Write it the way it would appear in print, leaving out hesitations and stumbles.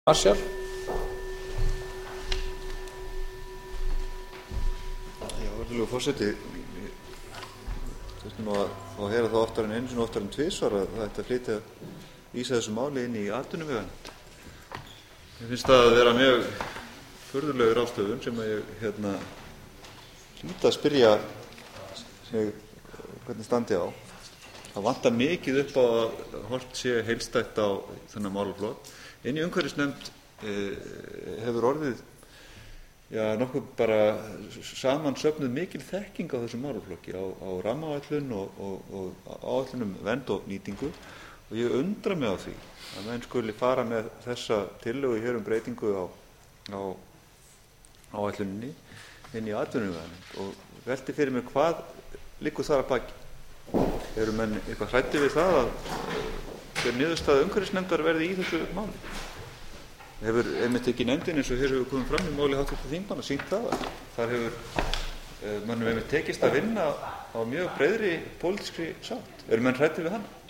Marshall. Virðulegur forseti, þurftum nú að fá að heyra það oftar en einu sinni, oftar en tvisvar að það ætti að vísa þessu máli inn í atvinnuveganefnd. Mér finnst það að vera mjög furðuleg ráðstöfun sem að ég hlýt að spyrja mig hvernig standi á. Það vantar mikið upp á að horft sé heildstætt á þennan málaflokk. Inn í umhverfisnefnd hefur orðið nokkuð bara samansöfnuð mikil þekking á þessum málaflokki, á rammaáætlun og áætlun vernd og nýtingu, og ég undra mig á því að menn skuli fara með þessa tillögu hér breytingu á áætluninni inn í atvinnuveganefnd og velti fyrir mér hvað liggur þar að baki. Eru menn eitthvað hræddir við það að hver niðurstaða umhverfisnefndar verði í þessu máli? Hefur einmitt ekki nefndin, eins og hér hefur komið fram í máli hv. þingmanna, sýnt það að þar hefur mönnum einmitt tekist að vinna á mjög breiðri pólitískri sátt. Eru menn hræddir við hana?